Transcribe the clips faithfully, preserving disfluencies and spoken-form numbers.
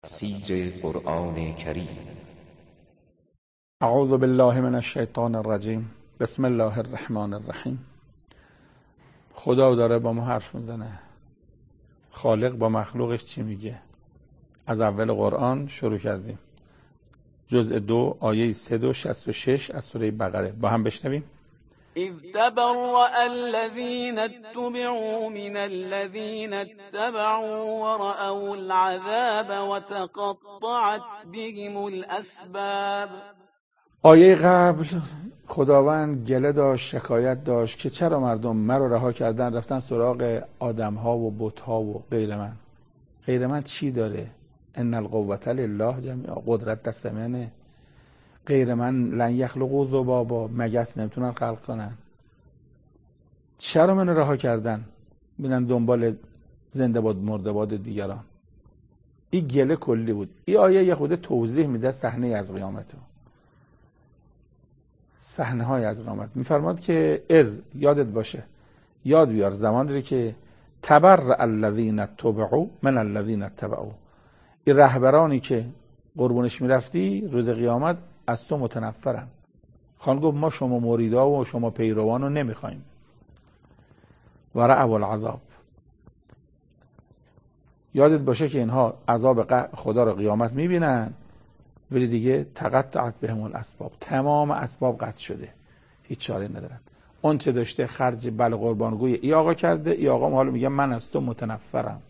تفسیر قرآن کریم. اعوذ بالله من الشیطان الرجیم. بسم الله الرحمن الرحیم. خدا داره با ما حرف میزنه. خالق با مخلوقش چی میگه؟ از اول قرآن شروع کردیم. جزء دو آیه صد و شصت و شش از سوره بقره. با هم بشنویم. اذ تبرأ الذين اتبعوا من الذين اتبعوا ورأوا العذاب وتقطعت بهم الاسباب. آیه قبل خداوند گله داشت، شکایت داشت که چرا مردم مرا رها کردن رفتن سراغ آدم ها و بت ها و غیر من. غیر من چی داره؟ ان القوة لله جمیعا. قدرت دست منه. غیر من لن یخلقوا ذبابا. مگس نمیتونن خلق کنن. چرا منو رها کردن؟ بینن دنبال زنده باد مرده باد دیگران. این گله کلی بود. این آیه یه خود توضیح میده صحنه از قیامت. صحنه های از قیامت میفرماد که از یادت باشه، یاد بیار زمانی که تبرأ الذین اتبعوا من الذین اتبعوا. این رهبرانی که قربونش میرفتی روز قیامت از تو متنفرن. خان گفت ما شما مریدا و شما پیروان رو نمیخوایم. و رأوا العذاب. یادت باشه که اینها عذاب خدا رو قیامت میبینن، ولی دیگه تقطعت بهم الاسباب. تمام اسباب قطع شده، هیچ چاره ندارن. اون چه داشته خرج بل قربانگوی ای آقا کرده، ای آقا حالا میگه من از تو متنفرم.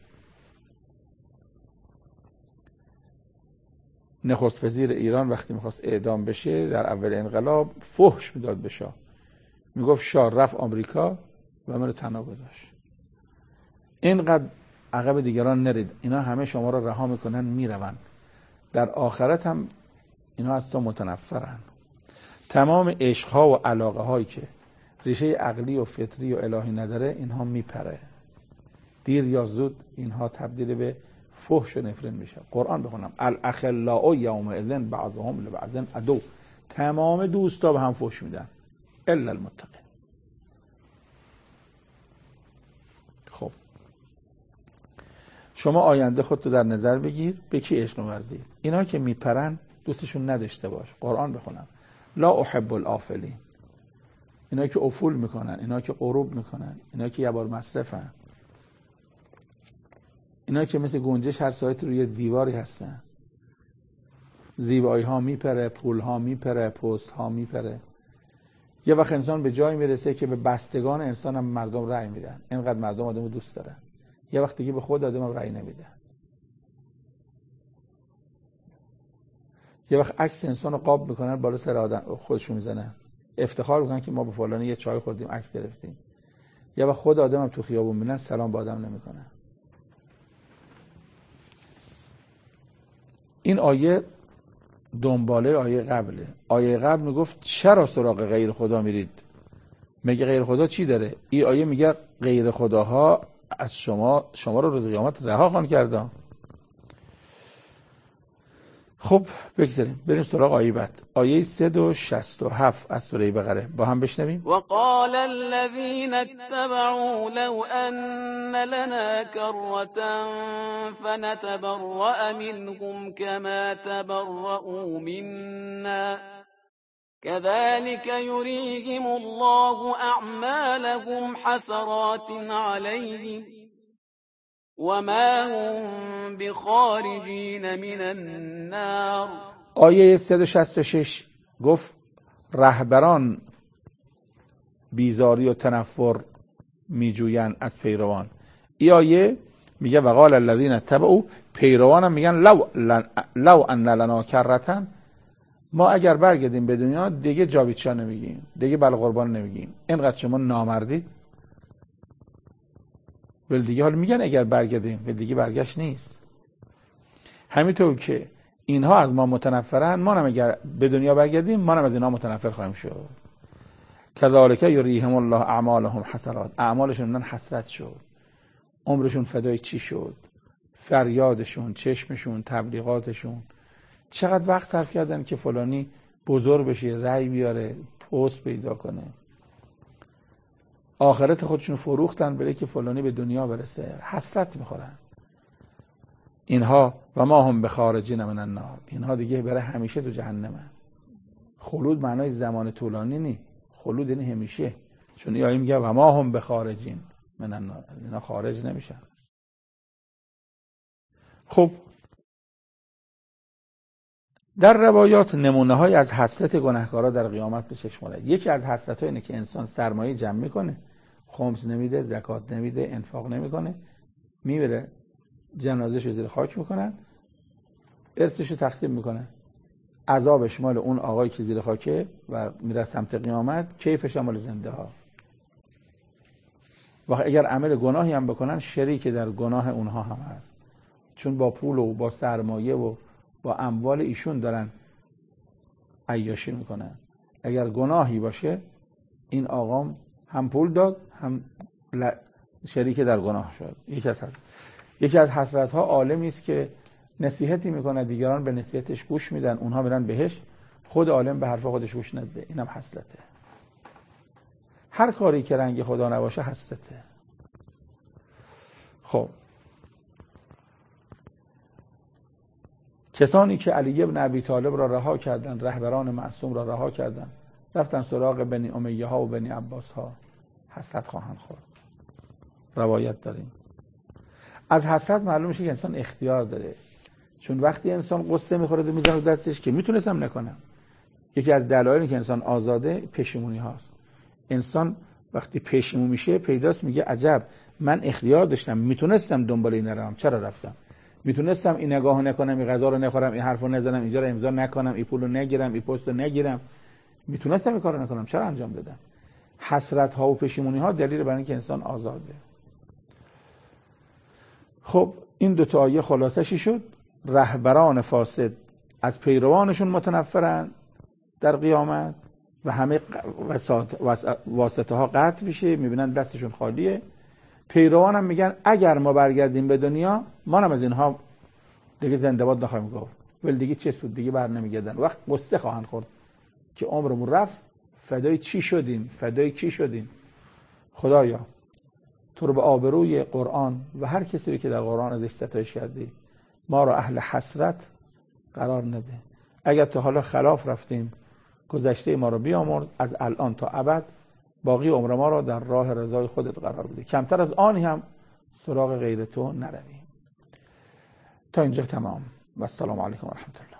نخست وزیر ایران وقتی میخواست اعدام بشه در اول انقلاب فحش میداد به شاه، میگفت شاه رفت آمریکا و من رو تنها گذاشت. اینقدر عقب دیگران نرید، اینا همه شما رو رها میکنن میروند. در آخرت هم اینا از تو متنفرن. تمام عشقها و علاقه هایی که ریشه عقلی و فطری و الهی نداره اینها میپره. دیر یا زود اینها تبدیل به فحش و نفرین میشه. قرآن بخونم الاخلاء یومئذ بعضهم لبعض عدو. تمام دوستا به هم فحش میدن الا المتقین. خب شما آینده خودتو در نظر بگیر، به کی عشق ورزید. اینا که میپرن دوستشون نداشته باش. قرآن بخونم لا احب الافلین. اینا که افول میکنن، اینا که غروب میکنن، اینا که یه بار مصرفن، اینا که مثل گنجش هر ساعت روی دیواری هستن. زیبایی ها میپره، پول ها میپره، پست ها میپره. یه وقت انسان به جای میرسه که به بستگان انسان هم مردم رأی میدن. اینقدر مردم آدمو دوست دارن. یه وقت دیگه به خود آدم هم رأی نمیدن. یه وقت عکس انسان رو قاب میکنن بالا سر آدم خودشون میزنن، افتخار میکنن که ما با فلانی یه چای خوردیم عکس گرفتیم. یه وقت خود آدم هم تو خیابون میبینن سلام با آدم نمیکنن. این آیه دنباله آیه قبله. آیه قبل میگفت چرا سراغ غیر خدا میرید؟ میگه غیر خدا چی داره؟ این آیه میگه غیر خداها از شما شما رو روز قیامت رها خواهند کرد. خب بگذاریم بریم سراغ آیه بعد. آیه صد و شصت و هفت از سوره بقره. با هم بشنویم. وقال الذين اتبعوا لو ان لنا كرة فنتبرأ منهم كما تبرؤوا منا كذلك يريهم الله اعمالهم حسرات عليهم وما هم بخارجين من النار. آیه صد و شصت و شش گفت رهبران بیزاری و تنفر میجوین از پیروان. این آیه میگه وقال الذین اتبعوا، پیروان هم میگن لو, لو ان لنا کرة، ما اگر برگردیم به دنیا دیگه جاویدشاه نمیگیم، دیگه بل قربان نمیگیم. اینقدر شما نامردید. ولی دیگه حالا میگن اگر برگردیم، ولی دیگه برگشت نیست. همینطور که اینها از ما متنفرن، ما هم اگر به دنیا برگردیم ما هم از اینها متنفر خواهیم شد. کذالک یریهم الله اعمالهم حسرات. اعمالشون من حسرت شد. عمرشون فدای چی شد؟ فریادشون، چشمشون، تبلیغاتشون. چقدر وقت صرف کردن که فلانی بزرگ بشه، رأی بیاره، پست پیدا کنه. آخرت خودشون فروختن برای که فلانی به دنیا برسه. حسرت میخورن. اینها و ما هم بخارجین من النار، اینها دیگه برای همیشه تو جهنمن. خلود معنای زمان طولانی نی، خلود یعنی همیشه. چون این آیه میگه و ما هم بخارجین من النار، اینا خارج نمیشن. خب در روایات نمونه های از حسرت گناهکارا در قیامت به چشم میاد. یکی از حسرت ها اینه که انسان سرمایه جمع میکنه، خمس نمیده، زکات نمیده، انفاق نمیکنه، میبره جنازه‌شو زیر خاک میکنن، ارثشو تقسیم میکنن، عذابش مال اون آقایی که زیر خاکه و میره سمت قیامت، کیفش مال زنده ها. و اگر عمل گناهی هم بکنن شریک در گناه اونها هم هست، چون با پول و با سرمایه و با اموال ایشون دارن عیاشی میکنن. اگر گناهی باشه این آقام هم پول داد هم شریک در گناه شد. یکی از حسرت. یکی از حسرت ها عالمی است که نصیحتی میکنه، دیگران به نصیحتش گوش میدن، اونها میرن بهشت، خود عالم به حرف خودش گوش نده. اینم حسرته. هر کاری که رنگ خدا نباشه حسرته. خب کسانی که علی ابن ابی طالب را رها کردن، رهبران معصوم را رها کردن، رفتن سراغ بنی امیه ها و بنی عباس ها، حسرت خواهند خورد. روایت داریم. از حسرت معلوم میشه که انسان اختیار داره، چون وقتی انسان قصه میخوره و میزنه دستش که میتونستم نکنم. یکی از دلایلی که انسان آزاده پشیمونی هاست. انسان وقتی پشیمون میشه پیداست میگه عجب، من اختیار داشتم، میتونستم دنبال این نرم، چرا رفتم؟ میتونستم این نگاهو نکنم، این غذا رو نخورم، این حرفو نزنم، اینجا رو امضا نکنم، این پولو نگیرم، این پستو نگیرم، میتونستم این کارو نکنم، چرا انجام دادم؟ حسرت ها و پشیمونی ها دلیل بر اینکه انسان آزاده. خب این دو تا آیه خلاصه‌شی شد. رهبران فاسد از پیروانشون متنفرن در قیامت و همه واسطه ها قطع میشه، میبینن دستشون خالیه. پیروان هم میگن اگر ما برگردیم به دنیا ما هم از اینها دیگه زنده باد نخواهیم گفت، ولی دیگه چه سود، دیگه بر نمیگردن. وقت قصه خواهند خورد که عمرمون رفت، فدای چی شدیم، فدای کی شدیم. خدایا تو رو به آبروی قرآن و هر کسی که در قرآن ازش ستایش کردی ما رو اهل حسرت قرار نده. اگر تا حالا خلاف رفتیم گذشته ما رو بیامرز، از الان تا ابد باقی عمر ما رو در راه رضای خودت قرار بده، کمتر از آنی هم سراغ غیر تو نرویم. تا اینجا تمام و السلام علیکم و رحمت الله.